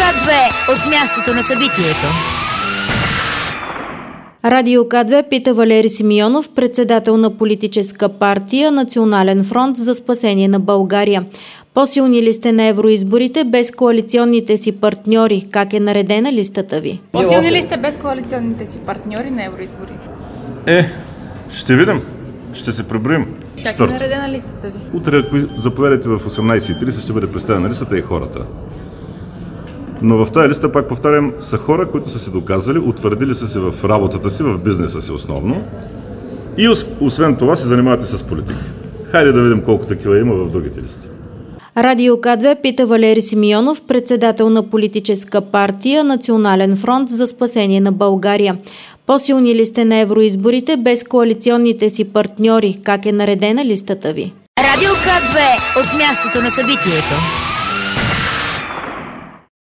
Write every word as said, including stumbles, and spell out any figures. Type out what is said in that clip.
К две от мястото на събитието. Радио К две пита Валери Симеонов, председател на политическа партия Национален фронт за спасение на България. По-силни ли сте на евроизборите без коалиционните си партньори? Как е наредена листата ви? По-силни ли сте без коалиционните си партньори на евроизбори? Е, ще видим. Ще се преброим. Как Старт. е наредена листата ви? Утре, ако заповядате в осемнайсет и трийсет, ще бъде представена листата и хората. Но в тази листа, пак повтарям, са хора, които са се доказали, утвърдили са се в работата си, в бизнеса си основно. И освен това се занимавате с политика. Хайде да видим колко такива има в другите листи. Радио К две пита Валери Симеонов, председател на политическа партия Национален фронт за спасение на България. По-силни ли сте на евроизборите без коалиционните си партньори? Как е наредена листата ви? Радио К две от мястото на събитието.